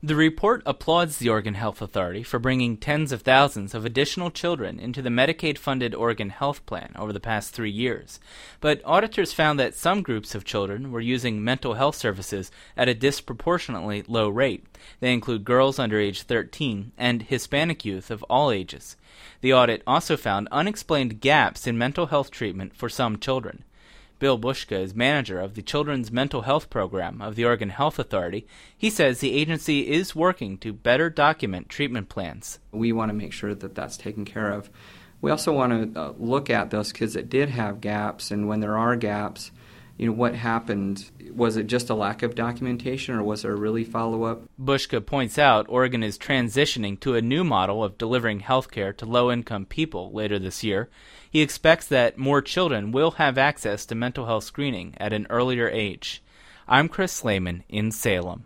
The report applauds the Oregon Health Authority for bringing tens of thousands of additional children into the Medicaid-funded Oregon Health Plan over the past 3 years. But auditors found that some groups of children were using mental health services at a disproportionately low rate. They include girls under age 13 and Hispanic youth of all ages. The audit also found unexplained gaps in mental health treatment for some children. Bill Bushka is manager of the Children's Mental Health Program of the Oregon Health Authority. He says the agency is working to better document treatment plans. We want to make sure that that's taken care of. We also want to look at those kids that did have gaps, and when there are gaps, what happened? Was it just a lack of documentation, or was there really follow-up? Bushka points out Oregon is transitioning to a new model of delivering health care to low-income people later this year. He expects that more children will have access to mental health screening at an earlier age. I'm Chris Slayman in Salem.